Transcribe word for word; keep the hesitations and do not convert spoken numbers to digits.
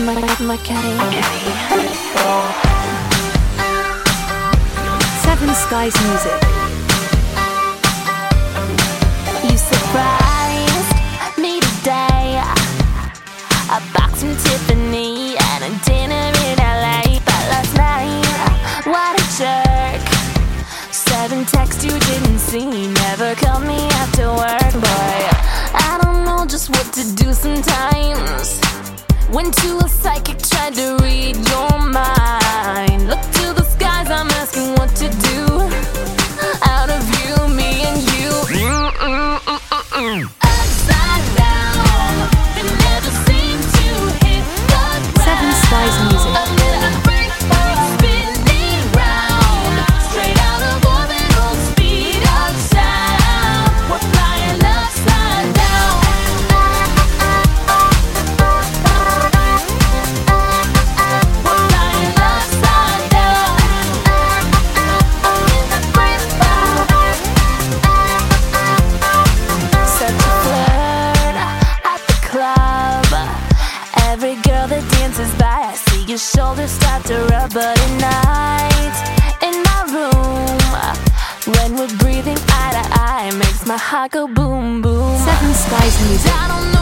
Seven Skies Music. You surprised me today. A box from Tiffany and a dinner in L A. But last night, what a jerk. Seven texts you didn't see, never called me after work. Boy, I don't know just what to do sometimes. Went to a psychic, tried to read your mind. Look to the skies, I'm asking what to do. Out of you, me and you. Mm-mm-mm-mm-mm. Upside down, they never seem to hit the ground. Seven Skies Music. A little break, spinning round. Straight out of orbital speed of sound. We're flying upside down. We're flying upside down. In the breeze. Such a flirt at the club. Every girl that dances by, I see your shoulders start to rub. But at night, in my room, when we're breathing eye to eye, makes my heart go boom, boom. Seven Skies Music. I don't know